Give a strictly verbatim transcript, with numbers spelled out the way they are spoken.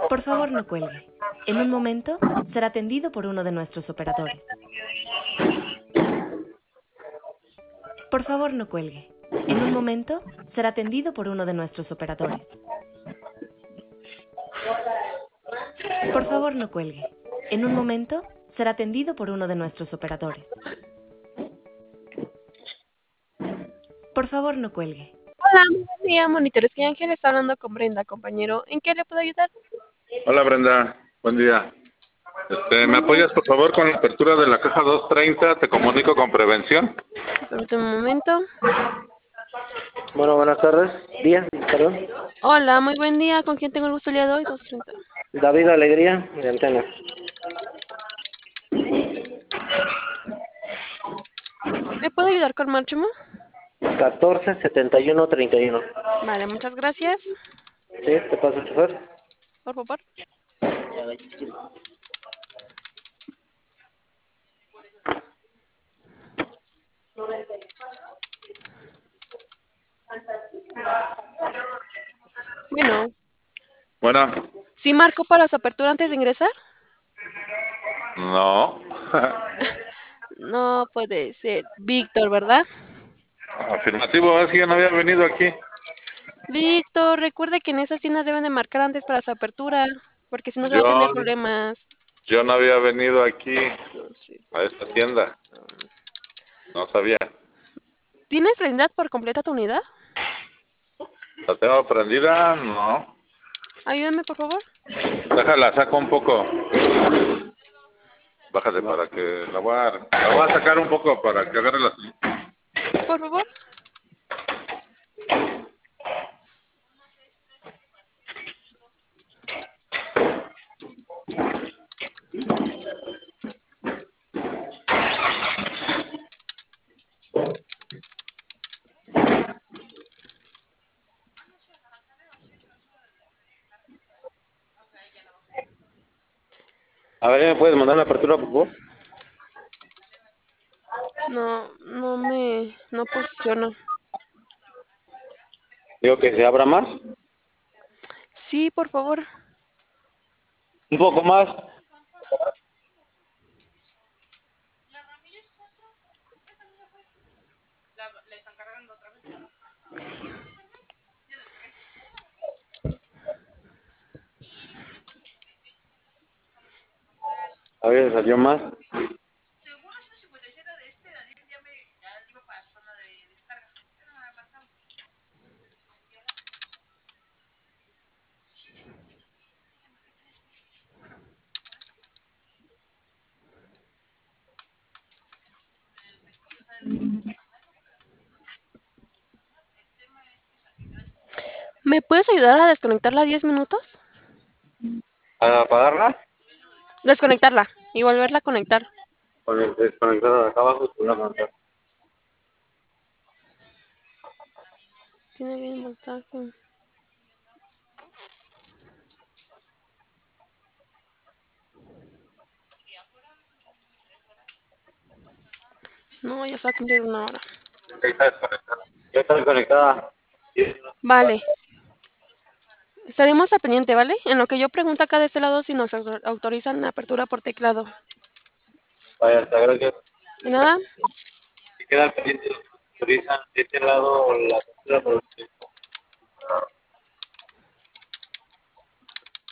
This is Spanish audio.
Por favor, no cuelgue. En un momento será atendido por uno de nuestros operadores. Por favor, no cuelgue. En un momento será atendido por uno de nuestros operadores. Por favor, no cuelgue. En un momento será atendido por uno de nuestros operadores. Por favor, no cuelgue. Hola, buen día, monitores. Que Ángel está hablando con Brenda, compañero. ¿En qué le puedo ayudar? Hola Brenda, buen día. Este, ¿me Buen día. apoyas por favor con la apertura de la caja doscientos treinta? Te comunico con prevención. Permítame un momento. Bueno, buenas tardes. Día, perdón. Hola, muy buen día. ¿Con quién tengo el gusto el día de hoy? dos treinta. David Alegría, de Antena. ¿Me puedo ayudar con Máximo? catorce setenta y uno treinta y uno. Vale, muchas gracias. ¿Sí? ¿Te paso el chofer? Por favor. Bueno, Bueno, ¿sí marcó para su apertura antes de ingresar? no. No puede ser. Víctor, ¿verdad? Afirmativo, es que yo no había venido aquí. Víctor, recuerde que en esas tiendas deben de marcar antes para su apertura, porque si no se va a tener Yo, problemas. yo no había venido aquí Entonces, a esta tienda. No sabía. ¿tienes prendida por completa tu unidad? ¿La tengo prendida? No. Ayúdame, por favor. Déjala, saco un poco. Bájate para que la voy a, la voy a sacar un poco para que agarre la... Por favor. A ver, ¿me puedes mandar la apertura, por favor? No, no me, no posiciona. Digo que se abra más. Sí, por favor. Un poco más. A ver, salió más. ¿Me puedes ayudar a desconectarla diez minutos? ¿A apagarla? Desconectarla y volverla a conectar. Con el desconectado de acá abajo, con la conectar. Tiene bien voltaje. No, ya se va a cumplir una hora. Ya está desconectada. Ya está desconectada. Vale. Estaremos al pendiente, ¿vale? En lo que yo pregunto acá de este lado si nos autor- autorizan la apertura por teclado. Vaya, hasta gracias. ¿Y nada? Si queda pendiente, autorizan de este lado la apertura por